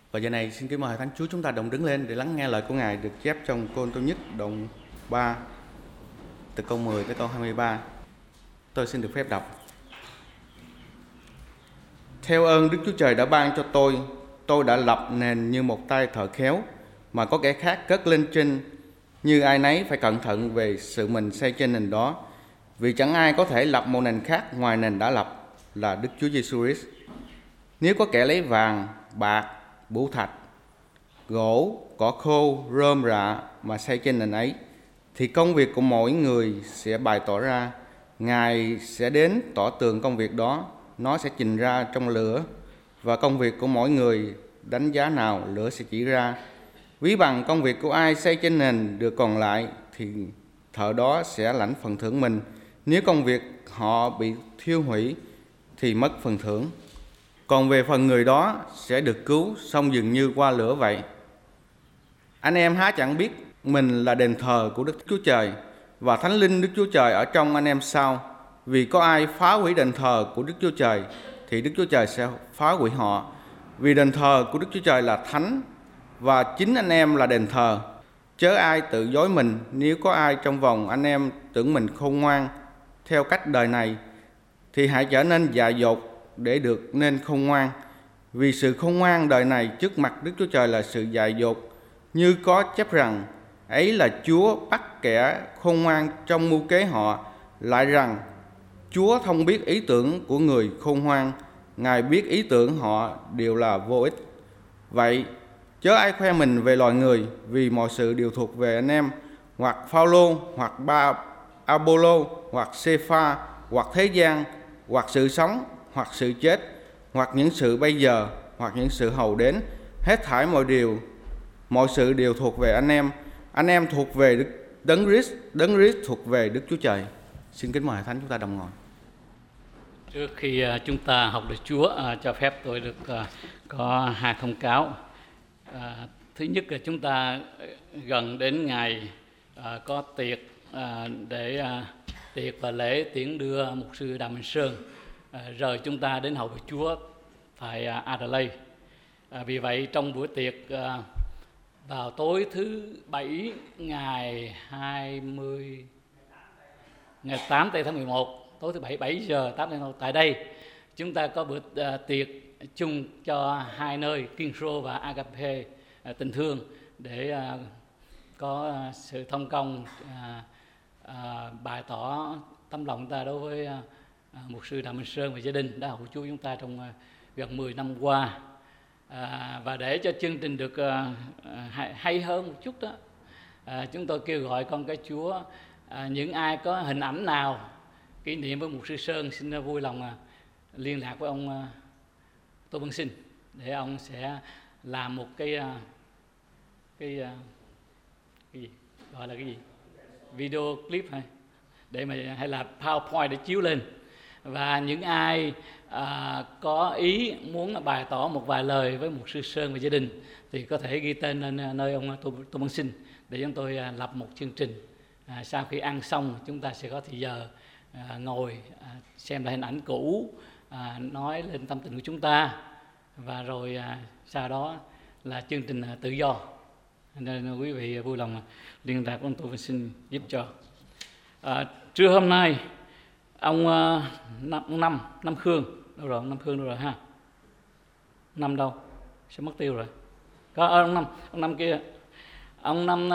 Và giờ này xin kính mời Thánh Chúa chúng ta đồng đứng lên để lắng nghe lời của Ngài được chép trong Cô-rinh-tô nhất đoạn 3 từ câu 10 tới câu 23. Tôi xin được phép đọc. Theo ơn Đức Chúa Trời đã ban cho tôi đã lập nền như một tay thợ khéo, mà có kẻ khác cất lên trên, như ai nấy phải cẩn thận về sự mình xây trên nền đó. Vì chẳng ai có thể lập một nền khác ngoài nền đã lập là Đức Chúa Giêsu Christ. Nếu có kẻ lấy vàng, bạc, bửu thạch, gỗ, cỏ khô, rơm rạ mà xây trên nền ấy, thì công việc của mỗi người sẽ bày tỏ ra. Ngài sẽ đến tỏ tường công việc đó, nó sẽ trình ra trong lửa, và công việc của mỗi người đánh giá nào lửa sẽ chỉ ra. Ví bằng công việc của ai xây trên nền được còn lại, thì thợ đó sẽ lãnh phần thưởng mình. Nếu công việc họ bị thiêu hủy thì mất phần thưởng. Còn về phần người đó sẽ được cứu, xong dường như qua lửa vậy. Anh em há chẳng biết mình là đền thờ của Đức Chúa Trời, và Thánh Linh Đức Chúa Trời ở trong anh em sao? Vì có ai phá hủy đền thờ của Đức Chúa Trời thì Đức Chúa Trời sẽ phá hủy họ. Vì đền thờ của Đức Chúa Trời là thánh, và chính anh em là đền thờ. Chớ ai tự dối mình. Nếu có ai trong vòng anh em tưởng mình khôn ngoan theo cách đời này, thì hãy trở nên dại dột để được nên khôn ngoan. Vì sự khôn ngoan đời này trước mặt Đức Chúa Trời là sự dại dột, như có chép rằng: ấy là Chúa bắt kẻ khôn ngoan trong mưu kế họ. Lại rằng Chúa thông biết ý tưởng của người khôn ngoan, Ngài biết ý tưởng họ đều là vô ích. Vậy chớ ai khoe mình về loài người, vì mọi sự đều thuộc về anh em, hoặc Phao-lô, hoặc Apollo, hoặc Sê-pha, hoặc thế gian, hoặc sự sống, hoặc sự chết, hoặc những sự bây giờ, hoặc những sự hầu đến. Hết thảy mọi sự đều thuộc về anh em thuộc về Đấng Christ thuộc về Đức Chúa Trời. Xin kính mời Thánh chúng ta đồng ngồi. Trước khi chúng ta học lời Chúa, cho phép tôi được có hai thông cáo. Thứ nhất là chúng ta gần đến ngày có tiệc tiệc và lễ tiễn đưa mục sư Đàm Minh Sơn rời chúng ta đến hầu việc Chúa tại Adelaide. Vì vậy trong buổi tiệc vào tối thứ Bảy ngày 8 tháng 11, tối thứ Bảy 7 giờ 8 tháng 11 tại đây chúng ta có bữa tiệc chung cho hai nơi King's và Agape tình thương để có sự thông công bày tỏ tấm lòng ta đối với mục sư Đàm Minh Sơn và gia đình đã hầu Chúa chúng ta trong gần 10 năm qua. Và để cho chương trình được hay hơn một chút đó, chúng tôi kêu gọi con cái Chúa, những ai có hình ảnh nào kỷ niệm với mục sư Sơn xin vui lòng liên lạc với ông Tô Văn Sinh để ông sẽ làm một cái gì gọi là cái gì video clip hay là PowerPoint để chiếu lên. Và những ai có ý muốn bày tỏ một vài lời với mục sư Sơn và gia đình thì có thể ghi tên lên nơi ông Tô Văn Sinh để chúng tôi lập một chương trình. Sau khi ăn xong chúng ta sẽ có thời giờ ngồi xem lại hình ảnh cũ, nói lên tâm tình của chúng ta, và rồi sau đó là chương trình tự do. Nên quý vị vui lòng liên lạc với ông Tô Văn Sinh giúp cho. Trưa hôm nay ông Năm Khương đâu rồi? Năm Khương đâu rồi ha? Năm đâu? Sẽ mất tiêu rồi. Có ông Năm kia. Ông Năm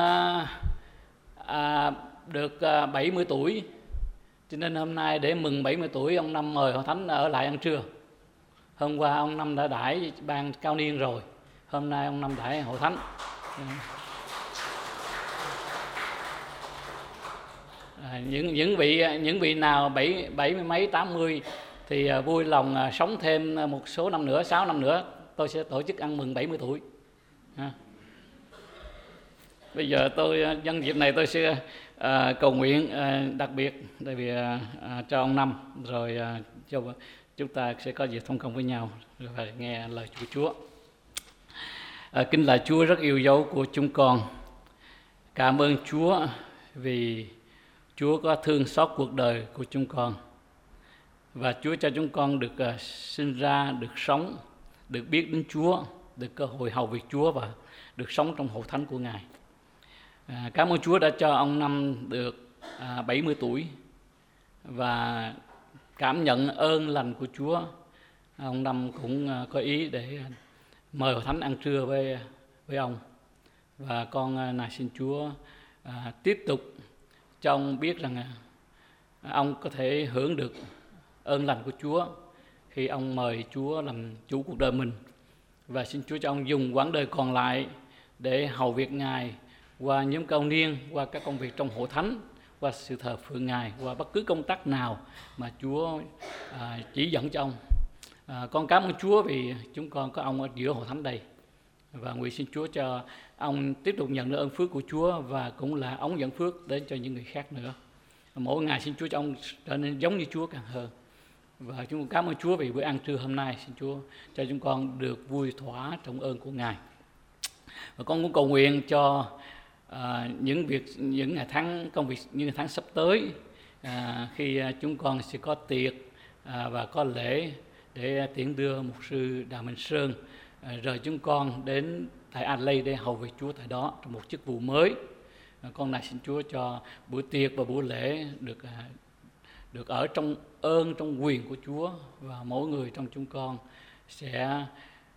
được 70 tuổi, cho nên hôm nay để mừng 70 tuổi ông Năm mời Hội Thánh ở lại ăn trưa. Hôm qua ông Năm đã đãi ban cao niên rồi, hôm nay ông Năm đãi Hội Thánh. Những vị nào 70 mấy 80 thì vui lòng sống thêm một số năm nữa, 6 năm nữa tôi sẽ tổ chức ăn mừng 70 tuổi. Bây giờ nhân dịp này tôi sẽ cầu nguyện đặc biệt tại vì cho ông Năm, rồi cho chúng ta sẽ có dịp thông công với nhau và nghe lời của Chúa. Kính lạy Chúa rất yêu dấu của chúng con, cảm ơn Chúa vì Chúa có thương xót cuộc đời của chúng con, và Chúa cho chúng con được sinh ra, được sống, được biết đến Chúa, được cơ hội hầu việc Chúa và được sống trong hội thánh của Ngài. Cảm ơn Chúa đã cho ông Năm được 70 tuổi và cảm nhận ơn lành của Chúa. Ông Năm cũng có ý để mời hội thánh ăn trưa với ông. Và con nài xin Chúa tiếp tục cho ông biết rằng ông có thể hưởng được ơn lành của Chúa khi ông mời Chúa làm chủ cuộc đời mình. Và xin Chúa cho ông dùng quãng đời còn lại để hầu việc Ngài qua nhóm cao niên, qua các công việc trong hội thánh, qua sự thờ phượng Ngài, qua bất cứ công tác nào mà Chúa chỉ dẫn cho ông. Con cảm ơn Chúa vì chúng con có ông ở giữa hội thánh đây. Và nguyện xin Chúa cho ông tiếp tục nhận được ơn phước của Chúa và cũng là ống dẫn phước đến cho những người khác nữa. Mỗi ngày xin Chúa cho ông trở nên giống như Chúa càng hơn. Và chúng con cảm ơn Chúa vì bữa ăn trưa hôm nay. Xin Chúa cho chúng con được vui thỏa trong ơn của Ngài. Và con cũng cầu nguyện cho những ngày tháng công việc, những ngày tháng sắp tới, khi chúng con sẽ có tiệc và có lễ để tiễn đưa mục sư Đào Minh Sơn rời chúng con đến tại Adelaide để hầu việc Chúa tại đó trong một chức vụ mới. Con này xin Chúa cho buổi tiệc và buổi lễ được ở trong ơn, trong quyền của Chúa, và mỗi người trong chúng con sẽ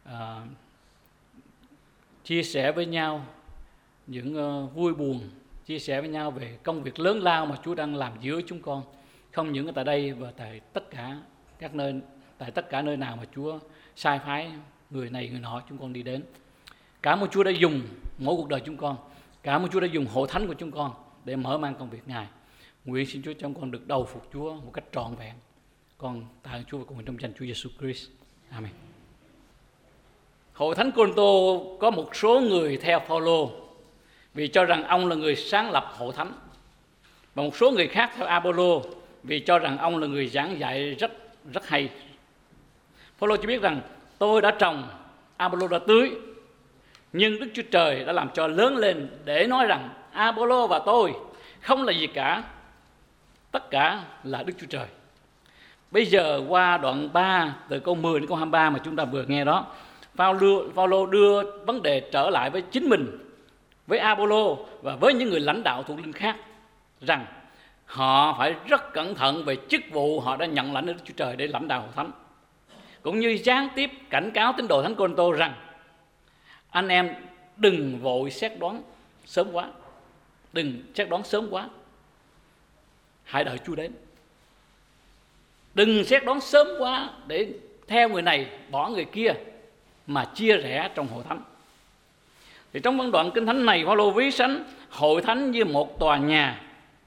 chia sẻ với nhau những vui buồn, chia sẻ với nhau về công việc lớn lao mà Chúa đang làm giữa chúng con, không những ở tại đây và tại tất cả các nơi, tại tất cả nơi nào mà Chúa sai phái người này người nọ chúng con đi đến. Cảm ơn Chúa đã dùng mỗi cuộc đời chúng con, cảm ơn Chúa đã dùng hội thánh của chúng con để mở mang công việc Ngài. Nguyện xin Chúa cho chúng con được đầu phục Chúa một cách trọn vẹn. Con tạ ơn Chúa và cùng trong danh Chúa Giêsu Christ. Amen. Hội thánh Cô-rinh-tô có một số người theo Phaolô vì cho rằng ông là người sáng lập hội thánh, và một số người khác theo Apollo vì cho rằng ông là người giảng dạy rất hay. Phaolô chỉ biết rằng tôi đã trồng, Apollo đã tưới, nhưng Đức Chúa Trời đã làm cho lớn lên để nói rằng Apollo và tôi không là gì cả, tất cả là Đức Chúa Trời. Bây giờ qua đoạn 3 từ câu 10 đến câu 23 mà chúng ta vừa nghe đó, Phaolô đưa vấn đề trở lại với chính mình, với Apollo và với những người lãnh đạo thuộc linh khác, rằng họ phải rất cẩn thận về chức vụ họ đã nhận lãnh ở Đức Chúa Trời để lãnh đạo hội thánh, cũng như gián tiếp cảnh cáo tín đồ thánh Cô-rinh-tô rằng anh em đừng vội xét đoán sớm quá, đừng xét đoán sớm quá, hãy đợi Chúa đến. Đừng xét đoán sớm quá để theo người này bỏ người kia mà chia rẽ trong hội thánh. Thì trong văn đoạn kinh thánh này, Phaolô ví sánh hội thánh như một tòa nhà.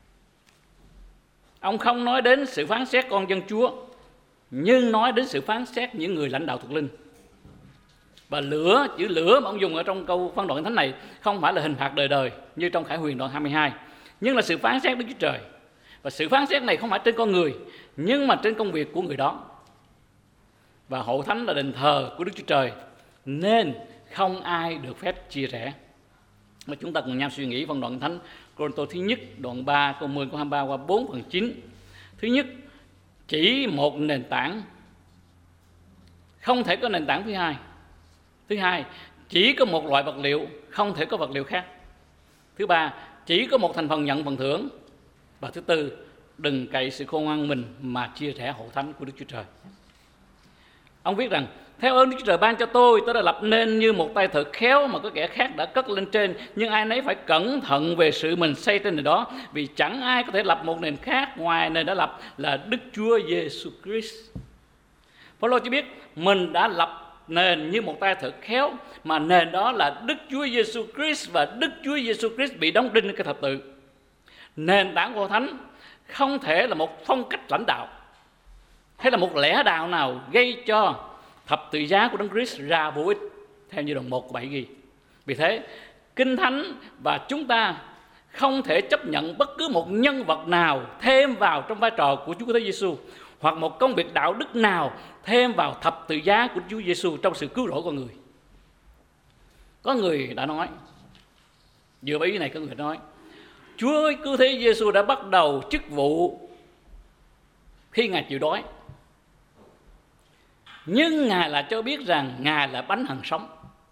Ông không nói đến sự phán xét con dân Chúa, nhưng nói đến sự phán xét những người lãnh đạo thuộc linh. Và chữ lửa mà ông dùng ở trong câu văn đoạn kinh thánh này không phải là hình phạt đời đời như trong Khải Huyền đoạn 22, nhưng là sự phán xét Đức Chúa Trời. Và sự phán xét này không phải trên con người, nhưng mà trên công việc của người đó. Và hội thánh là đền thờ của Đức Chúa Trời, nên không ai được phép chia rẽ. Mà chúng ta cùng nhau suy nghĩ văn đoạn thánh Cô-rinh-tô thứ nhất, đoạn 3, câu 10, câu 23 qua 4/9. Thứ nhất, chỉ một nền tảng, không thể có nền tảng thứ hai. Thứ hai, chỉ có một loại vật liệu, không thể có vật liệu khác. Thứ ba, chỉ có một thành phần nhận phần thưởng. Và thứ tư, đừng cậy sự khôn ngoan mình mà chia rẽ hội thánh của Đức Chúa Trời. Ông viết rằng, theo ơn Đức Chúa Trời ban cho tôi đã lập nên như một tay thợ khéo mà có kẻ khác đã cất lên trên, nhưng ai nấy phải cẩn thận về sự mình xây trên nền đó, vì chẳng ai có thể lập một nền khác ngoài nền đã lập là Đức Chúa Giêsu Christ. Phaolô chỉ biết mình đã lập nền như một tay thợ khéo, mà nền đó là Đức Chúa Giêsu Christ, và Đức Chúa Giêsu Christ bị đóng đinh cái thập tự. Nền tảng của hội thánh không thể là một phong cách lãnh đạo hay là một lẽ đạo nào gây cho thập tự giá của Đấng Christ ra vô ích, theo như đoạn 1 của 7 ghi. Vì thế, Kinh Thánh và chúng ta không thể chấp nhận bất cứ một nhân vật nào thêm vào trong vai trò của Chúa Cứu Thế Giêsu, hoặc một công việc đạo đức nào thêm vào thập tự giá của Chúa Giêsu trong sự cứu rỗi con người. Có người đã nói, dựa vào ý này, có người đã nói, Chúa Cứu Thế Giêsu đã bắt đầu chức vụ khi Ngài chịu đói, nhưng Ngài là cho biết rằng Ngài là bánh hằng sống.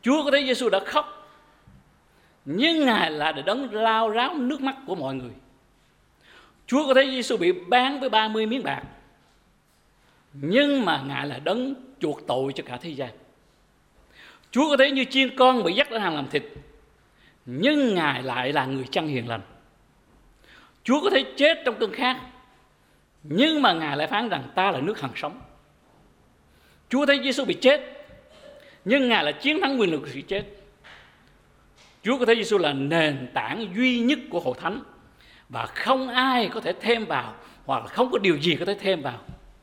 Chúa có thấy Giêsu đã khóc, nhưng Ngài là đấng lau ráo nước mắt của mọi người. Chúa có thấy Giêsu bị bán với 30 miếng bạc, nhưng mà Ngài là đấng chuộc tội cho cả thế gian. Chúa có thấy như chiên con bị dắt lên hàng làm thịt, nhưng Ngài lại là người chăn hiền lành. Chúa có thấy chết trong cơn khát, nhưng mà Ngài lại phán rằng ta là nước hằng sống. Chúa thấy Giêsu bị chết, nhưng Ngài là chiến thắng quyền lực của sự chết. Chúa có thấy Giêsu là nền tảng duy nhất của hội thánh, và không ai có thể thêm vào, hoặc là không có điều gì có thể thêm vào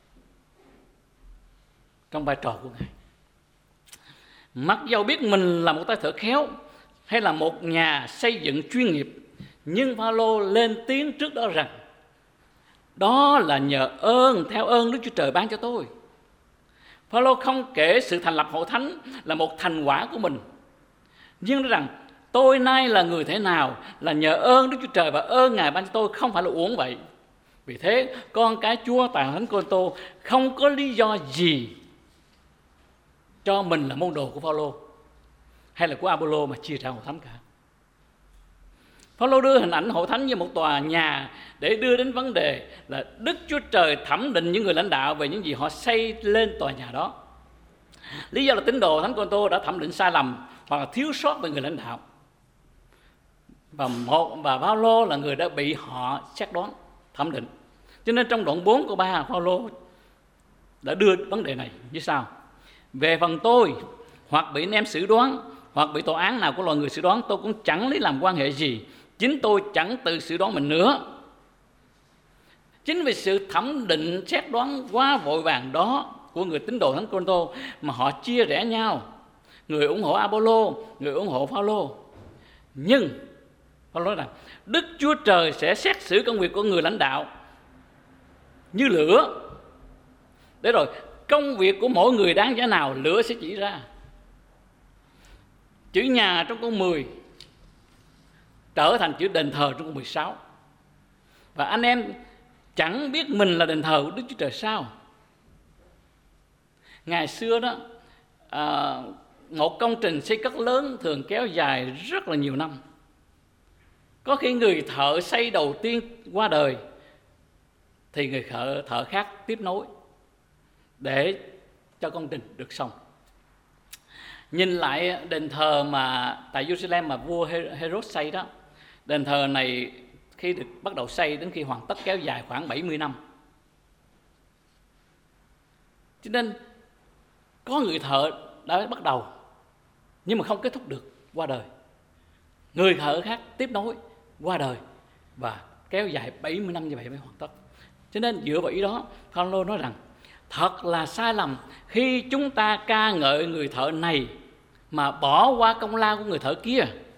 trong vai trò của Ngài. Mặc dầu biết mình là một tay thợ khéo hay là một nhà xây dựng chuyên nghiệp, nhưng Phaolô lên tiếng trước đó rằng đó là nhờ ơn, theo ơn Đức Chúa Trời ban cho tôi. Phaolô không kể sự thành lập hội thánh là một thành quả của mình, nhưng nói rằng tôi nay là người thế nào là nhờ ơn Đức Chúa Trời, và ơn Ngài ban cho tôi không phải là uổng vậy. Vì thế con cái Chúa tại hội thánh Cô-rinh-tô không có lý do gì cho mình là môn đồ của Phaolô hay là của Apollo mà chia ra hội thánh cả. Phaolô đưa hình ảnh hội thánh như một tòa nhà để đưa đến vấn đề là Đức Chúa Trời thẩm định những người lãnh đạo về những gì họ xây lên tòa nhà đó. Lý do là tín đồ thánh Cô-rinh-tô đã thẩm định sai lầm hoặc là thiếu sót về người lãnh đạo, và Phaolô là người đã bị họ xét đoán, thẩm định. Cho nên trong đoạn 4 câu 3, Phaolô đã đưa vấn đề này như sau: về phần tôi, hoặc bị anh em xử đoán, hoặc bị tòa án nào của loài người xử đoán, tôi cũng chẳng lấy làm quan hệ gì. Chính tôi chẳng tự xử đoán mình nữa. Chính vì sự thẩm định xét đoán quá vội vàng đó của người tín đồ thánh Cô-rinh-tô mà họ chia rẽ nhau, người ủng hộ Apollo, người ủng hộ Phaolô. Nhưng Phaolô nói rằng Đức Chúa Trời sẽ xét xử công việc của người lãnh đạo như lửa, để rồi công việc của mỗi người đáng giá nào lửa sẽ chỉ ra. Chữ nhà trong câu 10 trở thành chữ đền thờ trong câu 16. Và anh em chẳng biết mình là đền thờ của Đức Chúa Trời sao? Ngày xưa đó, một công trình xây cất lớn thường kéo dài rất là nhiều năm. Có khi người thợ xây đầu tiên qua đời thì người thợ khác tiếp nối để cho công trình được xong. Nhìn lại đền thờ mà tại Jerusalem mà vua Herod xây đó, đền thờ này khi được bắt đầu xây đến khi hoàn tất kéo dài khoảng 70 năm. Cho nên có người thợ đã bắt đầu nhưng mà không kết thúc được, qua đời. Người thợ khác tiếp nối, qua đời, và kéo dài 70 năm như vậy mới hoàn tất. Cho nên dựa vào ý đó, Phaolô nói rằng thật là sai lầm khi chúng ta ca ngợi người thợ này mà bỏ qua công lao của người thợ kia,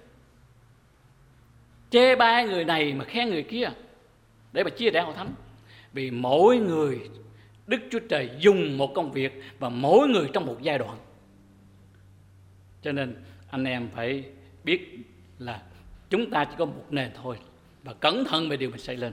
chê bai người này mà khen người kia để mà chia rẽ hội thánh. Vì mỗi người Đức Chúa Trời dùng một công việc và mỗi người trong một giai đoạn. Cho nên anh em phải biết là chúng ta chỉ có một nền thôi, và cẩn thận về điều mình xây lên.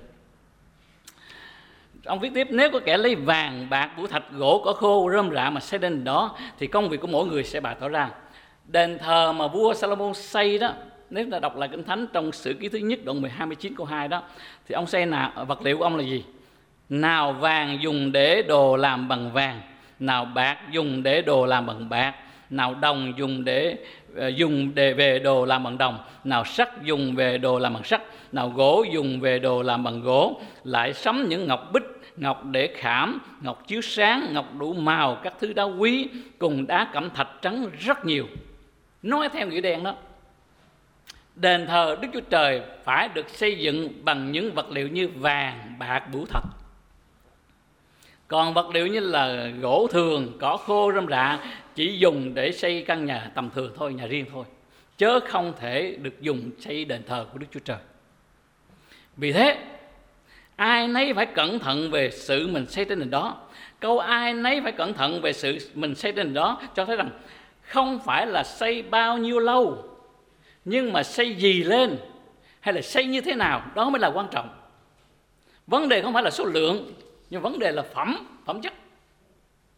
Ông viết tiếp: nếu có kẻ lấy vàng, bạc, bửu thạch, gỗ, cỏ khô, rơm rạ mà xây lên đó, thì công việc của mỗi người sẽ bày tỏ ra. Đền thờ mà vua Salomon xây đó, nếu ta đọc lại Kinh Thánh trong Sử Ký thứ nhất đoạn 29 câu 2 đó, thì ông xây vật liệu của ông là gì? Nào vàng dùng để đồ làm bằng vàng, nào bạc dùng để đồ làm bằng bạc, nào đồng dùng để về đồ làm bằng đồng, nào sắt dùng về đồ làm bằng sắt, nào gỗ dùng về đồ làm bằng gỗ, lại sắm những ngọc bích, ngọc để khảm, ngọc chiếu sáng, ngọc đủ màu, các thứ đá quý cùng đá cẩm thạch trắng rất nhiều. Nói theo nghĩa đen đó, đền thờ Đức Chúa Trời phải được xây dựng bằng những vật liệu như vàng, bạc, bửu thạch. Còn vật liệu như là gỗ thường, cỏ khô, rơm rạ chỉ dùng để xây căn nhà tầm thường thôi, nhà riêng thôi, chớ không thể được dùng xây đền thờ của Đức Chúa Trời. Vì thế ai nấy phải cẩn thận về sự mình xây trên nền đó. Câu ai nấy phải cẩn thận về sự mình xây trên nền đó cho thấy rằng không phải là xây bao nhiêu lâu, nhưng mà xây gì lên hay là xây như thế nào, đó mới là quan trọng. Vấn đề không phải là số lượng, nhưng vấn đề là phẩm chất.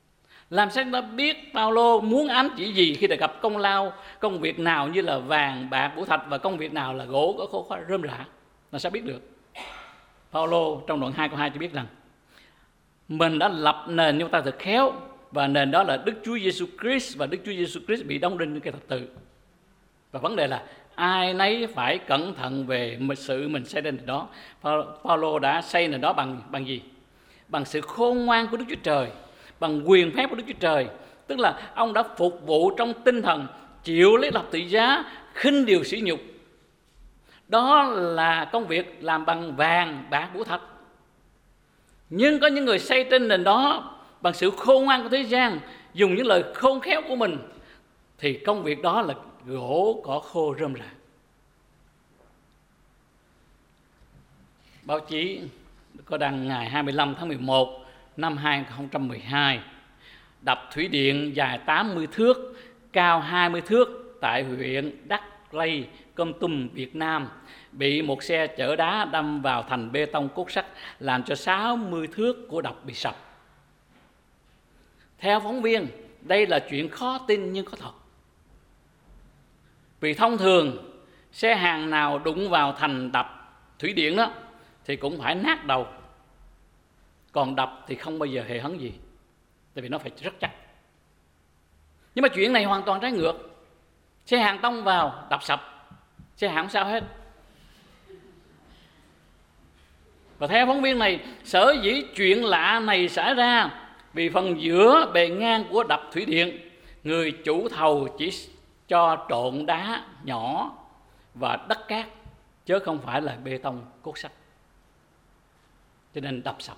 Làm sao chúng ta biết Phaolô muốn ám chỉ gì khi đề cập công lao, công việc nào như là vàng, bạc, bửu thạch và công việc nào là gỗ có khô rơm rạ? Làm sao biết được? Phaolô trong đoạn 2 câu 2 cho biết rằng mình đã lập nền cho ta thật khéo, và nền đó là Đức Chúa Giêsu Christ, và Đức Chúa Giêsu Christ bị đóng đinh trên cây thập tự. Và vấn đề là ai nấy phải cẩn thận về sự mình xây lên đó. Phaolô đã xây nền đó bằng gì? Bằng sự khôn ngoan của Đức Chúa Trời, bằng quyền phép của Đức Chúa Trời. Tức là ông đã phục vụ trong tinh thần chịu lấy lập tự giá, khinh điều sỉ nhục. Đó là công việc làm bằng vàng, bạc, bửu thạch. Nhưng có những người xây trên nền đó bằng sự khôn ngoan của thế gian, dùng những lời khôn khéo của mình, thì công việc đó là gỗ cỏ khô rơm rạ. Báo chí có đăng ngày 25 tháng 11 năm 2012, đập thủy điện dài 80 thước, cao 20 thước tại huyện Đắc Lây, Kon Tum, Việt Nam, bị một xe chở đá đâm vào thành bê tông cốt sắt, làm cho 60 thước của đập bị sập. Theo phóng viên, đây là chuyện khó tin nhưng có thật. Vì thông thường, xe hàng nào đụng vào thành đập thủy điện đó thì cũng phải nát đầu. Còn đập thì không bao giờ hề hấn gì, tại vì nó phải rất chắc. Nhưng mà chuyện này hoàn toàn trái ngược. Xe hàng tông vào, đập sập, xe hàng không sao hết. Và theo phóng viên này, sở dĩ chuyện lạ này xảy ra vì phần giữa bề ngang của đập thủy điện, người chủ thầu chỉ cho trộn đá nhỏ và đất cát, chứ không phải là bê tông cốt sắt, cho nên đập sập.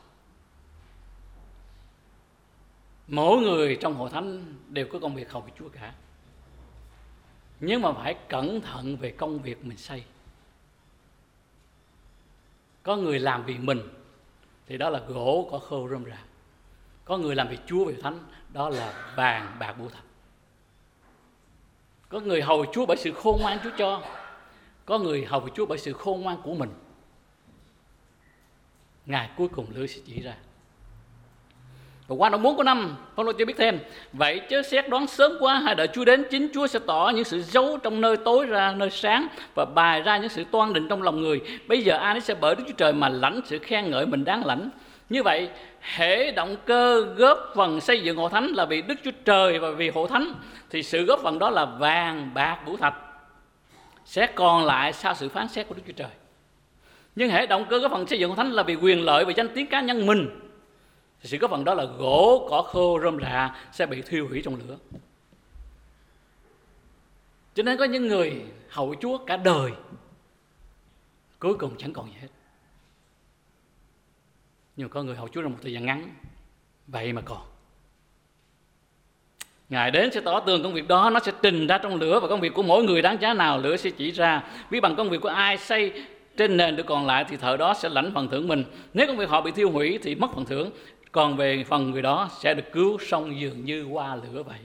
Mỗi người trong hội thánh đều có công việc hầu việc Chúa cả, nhưng mà phải cẩn thận về công việc mình xây. Có người làm vì mình thì đó là gỗ cỏ khô rơm rạ. Có người làm vì Chúa vì thánh, đó là vàng bạc bửu thạch. Có người hầu Chúa bởi sự khôn ngoan Chúa cho, có người hầu Chúa bởi sự khôn ngoan của mình. Ngày cuối cùng lửa sẽ chỉ ra. Và qua đoạn 4 của 5, Phaolô cho biết thêm: vậy chớ xét đoán sớm quá, hãy đợi Chúa đến, chính Chúa sẽ tỏ những sự giấu trong nơi tối ra nơi sáng, và bày ra những sự toan định trong lòng người. Bây giờ ai nấy sẽ bởi Đức Chúa Trời mà lãnh sự khen ngợi mình đáng lãnh. Như vậy, hễ động cơ góp phần xây dựng hội thánh là vì Đức Chúa Trời và vì hội thánh, thì sự góp phần đó là vàng, bạc, bửu thạch sẽ còn lại sau sự phán xét của Đức Chúa Trời. Nhưng hễ động cơ góp phần xây dựng hội thánh là vì quyền lợi và danh tiếng cá nhân mình, thì sự góp phần đó là gỗ cỏ khô rơm rạ sẽ bị thiêu hủy trong lửa. Cho nên có những người hầu Chúa cả đời, cuối cùng chẳng còn gì hết. Nhưng có người hầu Chúa trong một thời gian ngắn, vậy mà còn. Ngài đến sẽ tỏ tường công việc đó, nó sẽ trình ra trong lửa, và công việc của mỗi người đáng giá nào lửa sẽ chỉ ra. Vì bằng công việc của ai xây trên nền được còn lại thì thợ đó sẽ lãnh phần thưởng mình. Nếu công việc họ bị thiêu hủy thì mất phần thưởng, còn về phần người đó sẽ được cứu xong dường như qua lửa vậy.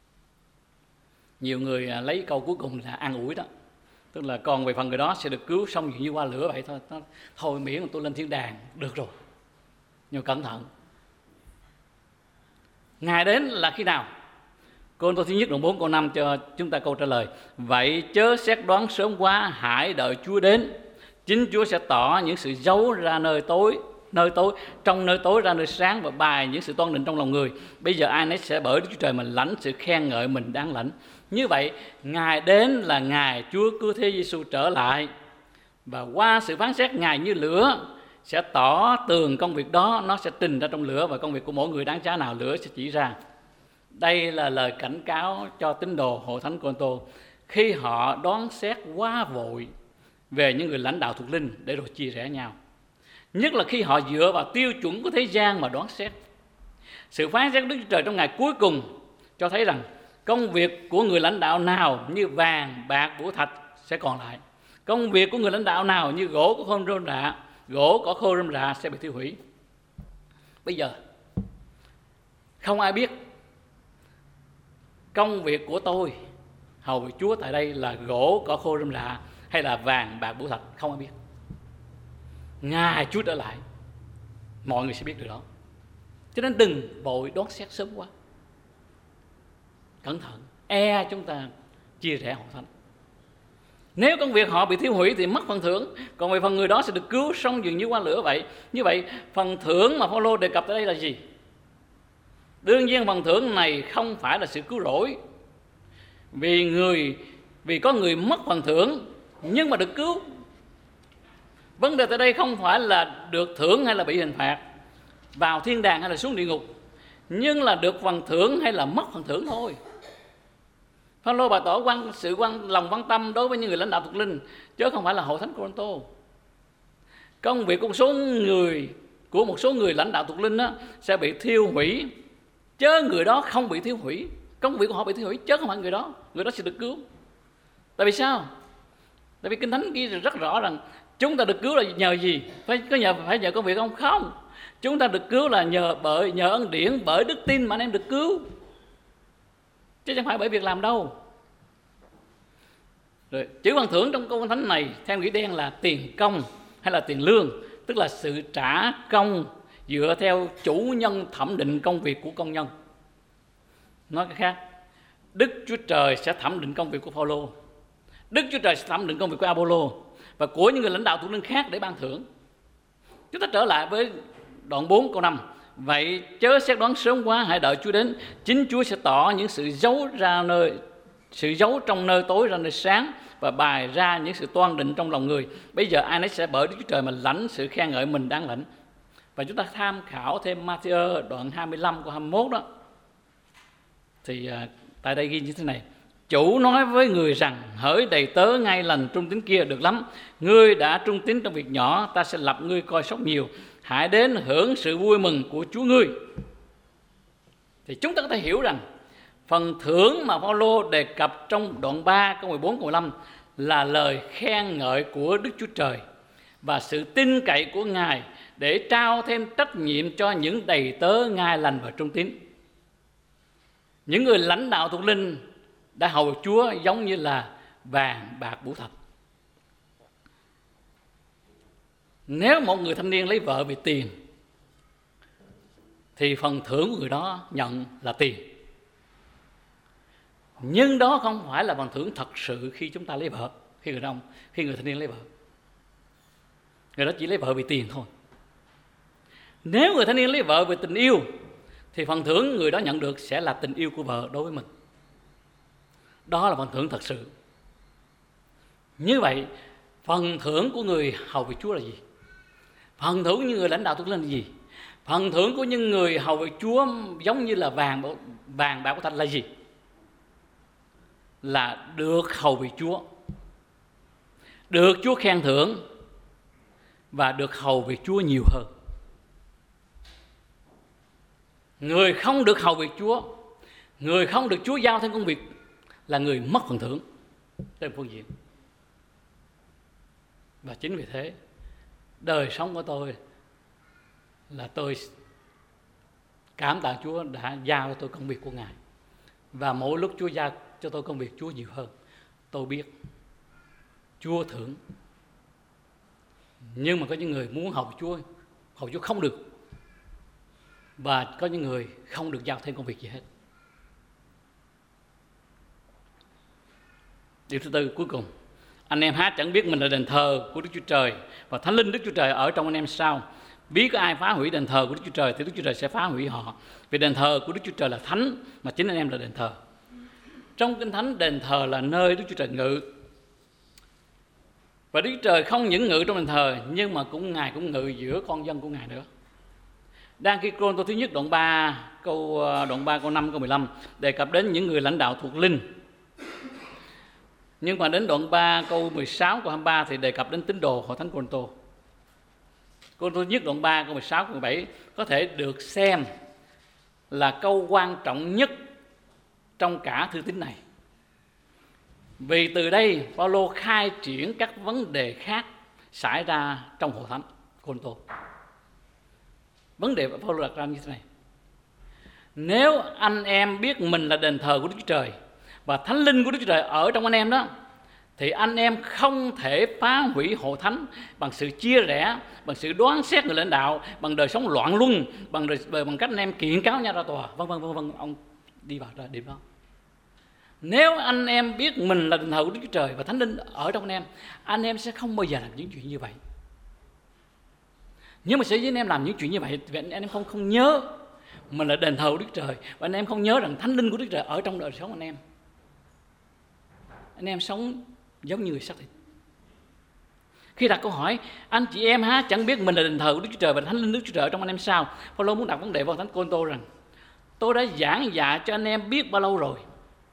Nhiều người lấy câu cuối cùng là an ủi đó, tức là còn về phần người đó sẽ được cứu xong dường như qua lửa vậy thôi. Thôi miễn là tôi lên thiên đàng được rồi. Nhưng cẩn thận, Ngài đến là khi nào? Cô-rinh-tô thứ nhất đoạn 4 câu 5 cho chúng ta câu trả lời: vậy chớ xét đoán sớm quá, hãy đợi Chúa đến, chính Chúa sẽ tỏ những sự giấu ra nơi tối, trong nơi tối ra nơi sáng, và bày những sự toan định trong lòng người. Bây giờ ai nấy sẽ bởi Đức Chúa Trời mình lãnh sự khen ngợi mình đáng lãnh. Như vậy, Ngài đến là Ngài Chúa cứu thế Giêsu trở lại, và qua sự phán xét Ngài như lửa sẽ tỏ tường công việc đó, nó sẽ trình ra trong lửa, và công việc của mỗi người đáng giá nào lửa sẽ chỉ ra. Đây là lời cảnh cáo cho tín đồ hội thánh Cô-rinh-tô khi họ đoán xét quá vội về những người lãnh đạo thuộc linh để rồi chia rẽ nhau. Nhất là khi họ dựa vào tiêu chuẩn của thế gian mà đoán xét. Sự phán xét của Đức Chúa Trời trong ngày cuối cùng cho thấy rằng công việc của người lãnh đạo nào như vàng, bạc, bửu thạch sẽ còn lại. Công việc của người lãnh đạo nào như gỗ cỏ khô rơm rạ sẽ bị tiêu hủy. Bây giờ không ai biết công việc của tôi hầu việc Chúa tại đây là gỗ cỏ khô rơm rạ hay là vàng bạc bửu thạch, không ai biết. Ngài Chúa trở lại, mọi người sẽ biết điều đó. Cho nên đừng vội đoán xét sớm quá. cẩn thận, chúng ta chia rẽ hội thánh. Nếu công việc họ bị thiêu hủy thì mất phần thưởng, còn về phần người đó sẽ được cứu sống dường như qua lửa vậy. Như vậy phần thưởng mà Phaolô đề cập tới đây là gì? Đương nhiên phần thưởng này không phải là sự cứu rỗi, vì có người mất phần thưởng nhưng mà được cứu. Vấn đề tại đây không phải là được thưởng hay là bị hình phạt, vào thiên đàng hay là xuống địa ngục, nhưng là được phần thưởng hay là mất phần thưởng thôi. Phaolô bày tỏ lòng quan tâm đối với những người lãnh đạo thuộc linh, chứ không phải là hội thánh Cô-rinh-tô. Công việc của một số người lãnh đạo thuộc linh đó sẽ bị thiêu hủy, chứ người đó không bị thiêu hủy. Công việc của họ bị thiêu hủy, chứ không phải người đó sẽ được cứu. Tại vì sao? Tại vì Kinh Thánh ghi rất rõ rằng chúng ta được cứu là nhờ gì? Phải nhờ công việc không? Không. Chúng ta được cứu là nhờ ân điển, bởi đức tin mà anh em được cứu, chứ chẳng phải bởi việc làm đâu. Rồi, chữ phần thưởng trong câu Kinh Thánh này theo nghĩa đen là tiền công hay là tiền lương, tức là sự trả công dựa theo chủ nhân thẩm định công việc của công nhân. Nói cách khác, Đức Chúa Trời sẽ thẩm định công việc của Phaolô, Đức Chúa Trời sẽ thẩm định công việc của Apollo và của những người lãnh đạo thuộc linh khác để ban thưởng. Chúng ta trở lại với đoạn 4 câu 5. Vậy chớ xét đoán sớm quá, hãy đợi Chúa đến. Chính Chúa sẽ tỏ những sự giấu trong nơi tối ra nơi sáng, và bày ra những sự toan định trong lòng người. Bây giờ ai nấy sẽ bởi Đức Chúa Trời mà lãnh sự khen ngợi mình đáng lãnh. Và chúng ta tham khảo thêm Ma-thi-ơ đoạn 25 câu 21 đó. Thì tại đây ghi như thế này: Chủ nói với người rằng, hỡi đầy tớ ngay lành trung tín kia, được lắm, ngươi đã trung tín trong việc nhỏ, ta sẽ lập ngươi coi sóc nhiều, hãy đến hưởng sự vui mừng của Chúa ngươi. Thì chúng ta có thể hiểu rằng phần thưởng mà Phaolô đề cập trong đoạn 3 câu 14 câu 15 là lời khen ngợi của Đức Chúa Trời và sự tin cậy của Ngài để trao thêm trách nhiệm cho những đầy tớ ngay lành và trung tín. Những người lãnh đạo thuộc linh đã hầu Chúa giống như là vàng, bạc, bửu thạch. Nếu một người thanh niên lấy vợ vì tiền thì phần thưởng của người đó nhận là tiền. Nhưng đó không phải là phần thưởng thật sự khi chúng ta lấy vợ, khi người thanh niên lấy vợ. Người đó chỉ lấy vợ vì tiền thôi. Nếu người thanh niên lấy vợ vì tình yêu thì phần thưởng người đó nhận được sẽ là tình yêu của vợ đối với mình. Đó là phần thưởng thật sự. Như vậy, phần thưởng của người hầu việc Chúa là gì? Phần thưởng của những người lãnh đạo thuộc linh là gì? Phần thưởng của những người hầu việc Chúa giống như là vàng bạc của thạch là gì? Là được hầu việc Chúa, được Chúa khen thưởng và được hầu việc Chúa nhiều hơn. Người không được hầu việc Chúa, người không được Chúa giao thêm công việc là người mất phần thưởng trên phương diện. Và chính vì thế đời sống của tôi là tôi cảm tạ Chúa đã giao cho tôi công việc của Ngài. Và mỗi lúc Chúa giao cho tôi công việc Chúa nhiều hơn, tôi biết Chúa thưởng. Nhưng mà có những người muốn hầu Chúa không được. Và có những người không được giao thêm công việc gì hết. Điều thứ tư cuối cùng, anh em hát chẳng biết mình là đền thờ của Đức Chúa Trời và Thánh Linh Đức Chúa Trời ở trong anh em sao? Biết có ai phá hủy đền thờ của Đức Chúa Trời thì Đức Chúa Trời sẽ phá hủy họ. Vì đền thờ của Đức Chúa Trời là thánh, mà chính anh em là đền thờ. Trong Kinh Thánh, đền thờ là nơi Đức Chúa Trời ngự. Và Đức Chúa Trời không những ngự trong đền thờ, nhưng mà Ngài cũng ngự giữa con dân của Ngài nữa. Đang khi Cô-rinh-tô thứ nhất đoạn 3 câu 5 câu 15 đề cập đến những người lãnh đạo thuộc linh. Nhưng mà đến đoạn 3 câu 16 câu 23 thì đề cập đến tín đồ hội thánh Cô-rinh-tô. Cô-rinh-tô thứ nhất đoạn 3 câu 16 câu 17 có thể được xem là câu quan trọng nhất trong cả thư tín này. Vì từ đây Phaolô khai triển các vấn đề khác xảy ra trong hội thánh Cô-rinh-tô. Vấn đề của Phaolô đặt ra như thế này: nếu anh em biết mình là đền thờ của Đức Chúa Trời và Thánh Linh của Đức Chúa Trời ở trong anh em đó, thì anh em không thể phá hủy hội thánh bằng sự chia rẽ, bằng sự đoán xét người lãnh đạo, bằng đời sống loạn luân, bằng cách anh em kiện cáo nhau ra tòa, vân vân. Ông đi vào ra điểm đó. Nếu anh em biết mình là đền thờ của Đức Chúa Trời và Thánh Linh ở trong anh em sẽ không bao giờ làm những chuyện như vậy. Nhưng mà sẽ với anh em làm những chuyện như vậy thì anh em không nhớ mình là đền thờ của Đức Trời, và anh em không nhớ rằng Thánh Linh của Đức Trời ở trong đời sống anh em. Anh em sống giống như người xác thịt. Khi đặt câu hỏi anh chị em chẳng biết mình là đền thờ của Đức Chúa Trời và Thánh Linh Đức Chúa Trời ở trong anh em sao, Phaolô muốn đặt vấn đề vào Thánh Cô-rinh-tô rằng tôi đã giảng dạy cho anh em biết bao lâu rồi,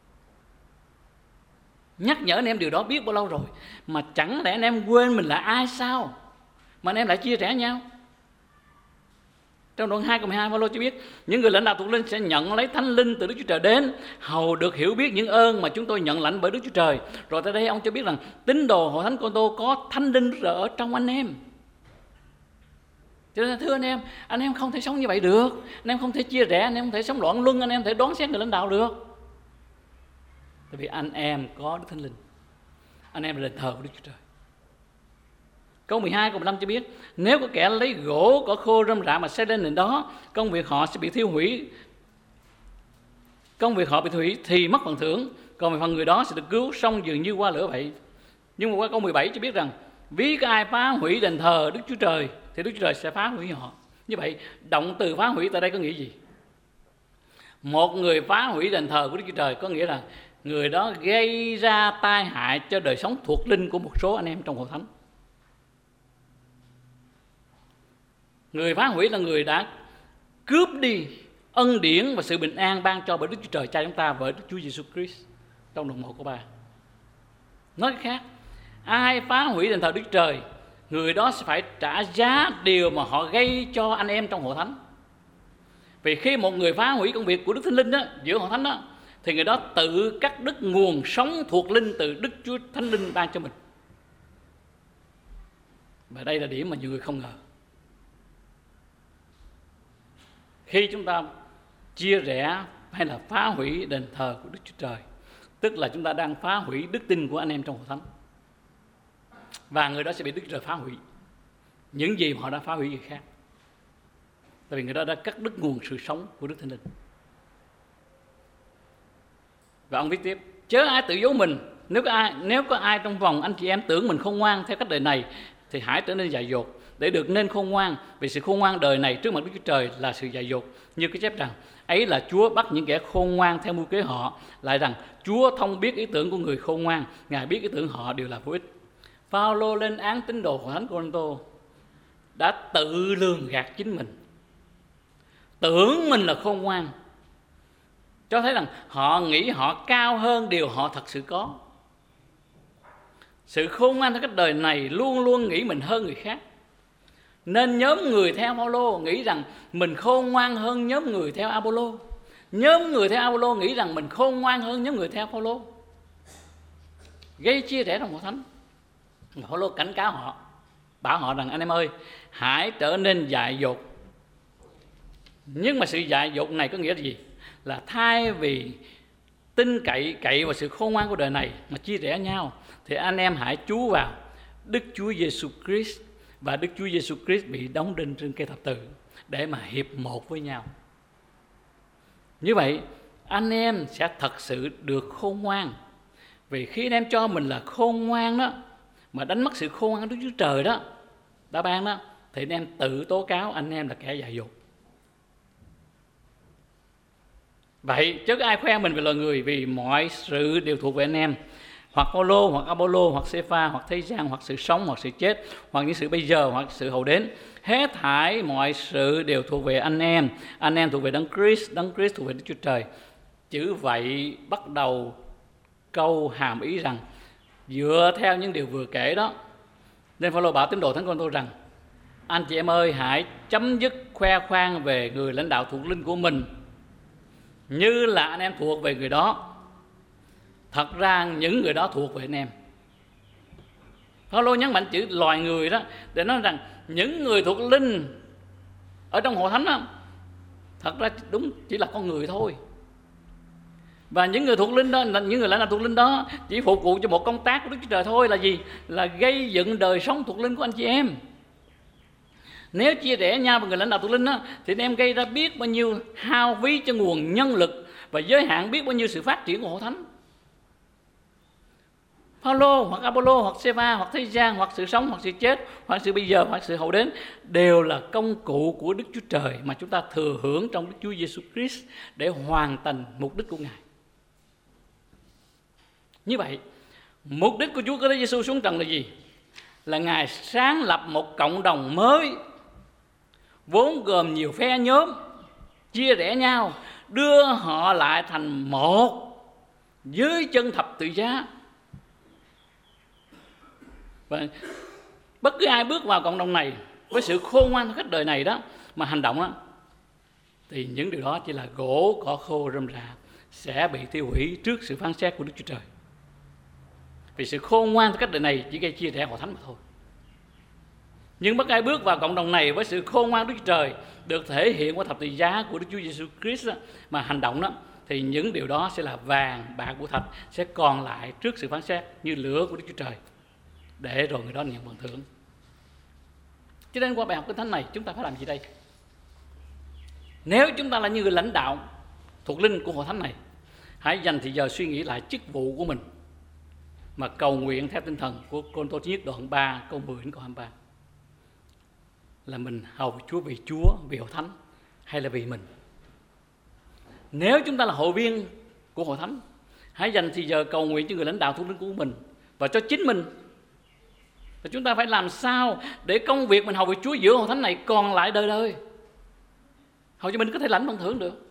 nhắc nhở anh em điều đó biết bao lâu rồi, mà chẳng lẽ anh em quên mình là ai sao mà anh em lại chia rẽ nhau? Trong đoạn 2 câu 12, Phaolô cho biết những người lãnh đạo thuộc linh sẽ nhận lấy Thánh Linh từ Đức Chúa Trời đến, hầu được hiểu biết những ơn mà chúng tôi nhận lãnh bởi Đức Chúa Trời. Rồi tại đây ông cho biết rằng tín đồ hội thánh Cô-rinh-tô có Thánh Linh ở trong anh em. Cho nên thưa anh em không thể sống như vậy được. Anh em không thể chia rẽ, anh em không thể sống loạn luân, anh em không thể đoán xét người lãnh đạo được. Tại vì anh em có Đức Thánh Linh, anh em là đền thờ của Đức Chúa Trời. Câu 12, câu 15 cho biết nếu có kẻ lấy gỗ cỏ khô rơm rạ mà xây lên nền đó, công việc họ sẽ bị thiêu hủy. Công việc họ bị thiêu hủy thì mất phần thưởng, còn về phần người đó sẽ được cứu xong dường như qua lửa vậy. Nhưng mà qua câu 17 cho biết rằng vì có ai phá hủy đền thờ Đức Chúa Trời thì Đức Chúa Trời sẽ phá hủy họ. Như vậy động từ phá hủy tại đây có nghĩa gì? Một người phá hủy đền thờ của Đức Chúa Trời có nghĩa là người đó gây ra tai hại cho đời sống thuộc linh của một số anh em trong hội thánh. Người phá hủy là người đã cướp đi ân điển và sự bình an ban cho bởi Đức Chúa Trời Cha chúng ta với Đức Chúa Giêsu Christ trong đoạn 1 câu 3. Nói cách khác, ai phá hủy đền thờ Đức Chúa Trời, người đó sẽ phải trả giá điều mà họ gây cho anh em trong hội thánh. Vì khi một người phá hủy công việc của Đức Thánh Linh đó, giữa hội thánh đó, thì người đó tự cắt đứt nguồn sống thuộc linh từ Đức Chúa Thánh Linh ban cho mình. Và đây là điểm mà nhiều người không ngờ. Khi chúng ta chia rẽ hay là phá hủy đền thờ của Đức Chúa Trời, tức là chúng ta đang phá hủy đức tin của anh em trong hội thánh, và người đó sẽ bị Đức Chúa Trời phá hủy những gì mà họ đã phá hủy người khác. Tại vì người đó đã cắt đứt nguồn sự sống của Đức Thánh Linh. Và ông viết tiếp: chớ ai tự giấu mình. Nếu có ai trong vòng anh chị em tưởng mình khôn ngoan theo cách đời này, thì hãy trở nên dại dột để được nên khôn ngoan. Vì sự khôn ngoan đời này trước mặt Đức Chúa Trời là sự dại dột. Như cái chép rằng ấy là Chúa bắt những kẻ khôn ngoan theo mưu kế họ, lại rằng Chúa thông biết ý tưởng của người khôn ngoan, Ngài biết ý tưởng họ đều là vô ích. Phaolô lên án tín đồ của thánh Cô-rinh-tô đã tự lường gạt chính mình, tưởng mình là khôn ngoan, cho thấy rằng họ nghĩ họ cao hơn điều họ thật sự có. Sự khôn ngoan theo cách đời này luôn luôn nghĩ mình hơn người khác. Nên nhóm người theo Phaolô nghĩ rằng mình khôn ngoan hơn nhóm người theo Apollo. Nhóm người theo Apollo nghĩ rằng mình khôn ngoan hơn nhóm người theo Phaolô, gây chia rẽ trong hội thánh. Phaolô cảnh cáo họ, bảo họ rằng anh em ơi, hãy trở nên dại dột. Nhưng mà sự dại dột này có nghĩa là gì? Là thay vì tin cậy vào sự khôn ngoan của đời này mà chia rẽ nhau, thì anh em hãy chú vào Đức Chúa Giêsu Christ, và Đức Chúa Giêsu Christ bị đóng đinh trên cây thập tự để mà hiệp một với nhau. Như vậy anh em sẽ thật sự được khôn ngoan. Vì khi anh em cho mình là khôn ngoan đó, mà đánh mất sự khôn ngoan của Đức Chúa Trời đó đã ban đó, thì anh em tự tố cáo anh em là kẻ dại dột. Vậy chứ ai khoe mình về loài người, vì mọi sự đều thuộc về anh em, hoặc Phaolô, hoặc Apollo, hoặc Cê-pha, hoặc thế gian, hoặc sự sống, hoặc sự chết, hoặc những sự bây giờ, hoặc sự hầu đến. Hết thảy mọi sự đều thuộc về anh em thuộc về Đấng Christ thuộc về Đức Chúa Trời. Chữ vậy bắt đầu câu hàm ý rằng dựa theo những điều vừa kể đó, nên Phaolô bảo tín đồ thánh Cô-rinh-tô rằng anh chị em ơi, hãy chấm dứt khoe khoang về người lãnh đạo thuộc linh của mình như là anh em thuộc về người đó. Thật ra những người đó thuộc về anh em. Phaolô nhấn mạnh chữ loài người đó để nói rằng những người thuộc linh ở trong hội thánh đó, thật ra đúng chỉ là con người thôi. Và những người thuộc linh đó, những người lãnh đạo thuộc linh đó chỉ phục vụ cho một công tác của Đức Chúa Trời thôi, là gì? Là gây dựng đời sống thuộc linh của anh chị em. Nếu chia rẽ nhau với người lãnh đạo thuộc linh đó, thì anh em gây ra biết bao nhiêu hao phí cho nguồn nhân lực và giới hạn biết bao nhiêu sự phát triển của hội thánh. Phaolô hoặc Apollo hoặc Sê-va hoặc thế gian hoặc sự sống hoặc sự chết hoặc sự bây giờ hoặc sự hậu đến đều là công cụ của Đức Chúa Trời mà chúng ta thừa hưởng trong Đức Chúa Giêsu Christ để hoàn thành mục đích của Ngài. Như vậy, mục đích của Chúa Kitô Giêsu xuống trần là gì? Là Ngài sáng lập một cộng đồng mới vốn gồm nhiều phe nhóm, chia rẽ nhau, đưa họ lại thành một dưới chân thập tự giá. Và bất cứ ai bước vào cộng đồng này với sự khôn ngoan theo cách đời này đó mà hành động đó, thì những điều đó chỉ là gỗ cỏ khô rơm rạ, sẽ bị tiêu hủy trước sự phán xét của Đức Chúa Trời. Vì sự khôn ngoan theo cách đời này chỉ gây chia rẽ hội thánh mà thôi. Nhưng bất ai bước vào cộng đồng này với sự khôn ngoan Đức Chúa Trời được thể hiện qua thập tự giá của Đức Chúa Giêsu Christ mà hành động đó, thì những điều đó sẽ là vàng, bạc, của thạch sẽ còn lại trước sự phán xét như lửa của Đức Chúa Trời, để rồi người đó nhận phần thưởng. Cho nên qua bài học Kinh Thánh này chúng ta phải làm gì đây? Nếu chúng ta là những người lãnh đạo thuộc linh của hội thánh này, hãy dành thời giờ suy nghĩ lại chức vụ của mình mà cầu nguyện theo tinh thần của Cô-rinh-tô thứ nhất đoạn 3 câu 10 đến câu 23. Là mình hầu Chúa vì Chúa, vì hội thánh, hay là vì mình? Nếu chúng ta là hội viên của hội thánh, hãy dành thời giờ cầu nguyện cho người lãnh đạo thuộc linh của mình và cho chính mình. Và chúng ta phải làm sao để công việc mình hầu vì Chúa giữa hội thánh này còn lại đời đời, hầu cho mình có thể lãnh phần thưởng được.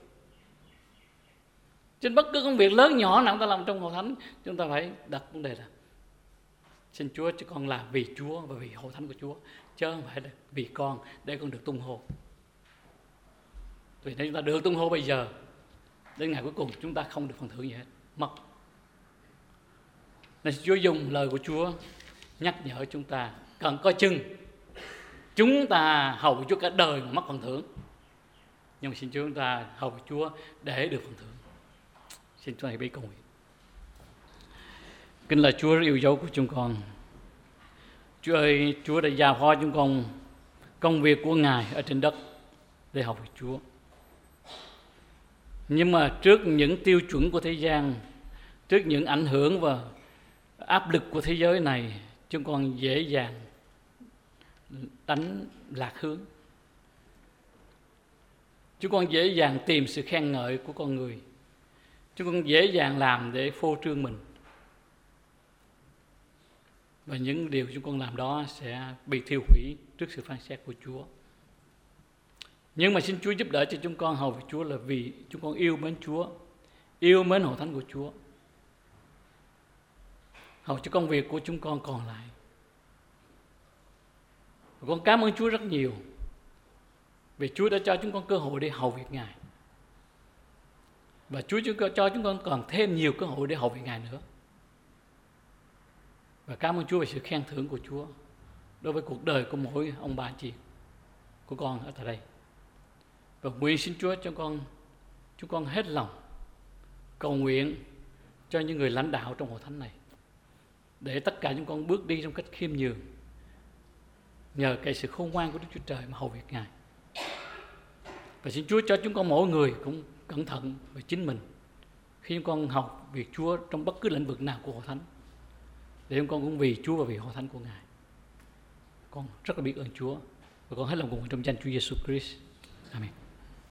Trên bất cứ công việc lớn nhỏ nào chúng ta làm trong hội thánh, chúng ta phải đặt vấn đề là xin Chúa cho con làm vì Chúa và vì hội thánh của Chúa, chứ không phải là vì con để con được tung hô. Vì nếu chúng ta được tung hô bây giờ, đến ngày cuối cùng chúng ta không được phần thưởng gì hết, mất. Nên Chúa dùng lời của Chúa nhắc nhở chúng ta cần coi chừng chúng ta hầu Chúa cả đời mà mất phần thưởng. Nhưng mà xin Chúa chúng ta hầu Chúa để được phần thưởng. Xin Chúa hãy biết cầu nguyện. Kính là Chúa yêu dấu của chúng con. Chúa ơi, Chúa đã giao phó chúng con công việc của Ngài ở trên đất để hầu Chúa. Nhưng mà trước những tiêu chuẩn của thế gian, trước những ảnh hưởng và áp lực của thế giới này, chúng con dễ dàng đánh lạc hướng. Chúng con dễ dàng tìm sự khen ngợi của con người. Chúng con dễ dàng làm để phô trương mình. Và những điều chúng con làm đó sẽ bị thiêu hủy trước sự phán xét của Chúa. Nhưng mà xin Chúa giúp đỡ cho chúng con hầu với Chúa là vì chúng con yêu mến Chúa, yêu mến hội thánh của Chúa. Hầu cho công việc của chúng con còn lại. Và con cảm ơn Chúa rất nhiều vì Chúa đã cho chúng con cơ hội để hầu việc Ngài. Và Chúa cho chúng con còn thêm nhiều cơ hội để hầu việc Ngài nữa. Và cảm ơn Chúa về sự khen thưởng của Chúa đối với cuộc đời của mỗi ông bà chị của con ở tại đây. Và nguyện xin Chúa cho chúng con hết lòng cầu nguyện cho những người lãnh đạo trong hội thánh này, để tất cả chúng con bước đi trong cách khiêm nhường, nhờ cái sự khôn ngoan của Đức Chúa Trời mà hầu việc Ngài. Và xin Chúa cho chúng con mỗi người cũng cẩn thận về chính mình khi chúng con học việc Chúa trong bất cứ lĩnh vực nào của hội thánh, để chúng con cũng vì Chúa và vì hội thánh của Ngài. Con rất là biết ơn Chúa và con hết lòng cùng trong danh Chúa Giêsu Christ. Amen.